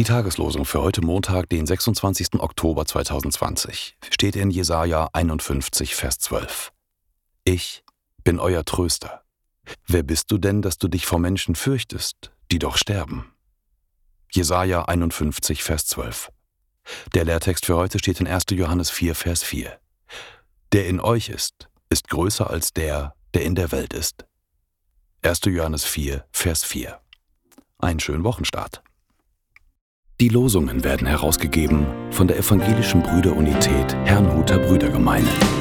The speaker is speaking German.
Tageslosung für heute Montag, den 26. Oktober 2020, steht in Jesaja 51, Vers 12. Ich bin euer Tröster. Wer bist du denn, dass du dich vor Menschen fürchtest, die doch sterben? Jesaja 51, Vers 12. Der Lehrtext für heute steht in 1. Johannes 4, Vers 4. Der in euch ist größer als der in der Welt ist. 1. Johannes 4, Vers 4. Einen schönen Wochenstart. Die Losungen werden herausgegeben von der Evangelischen Brüderunität Herrnhuter Brüdergemeine.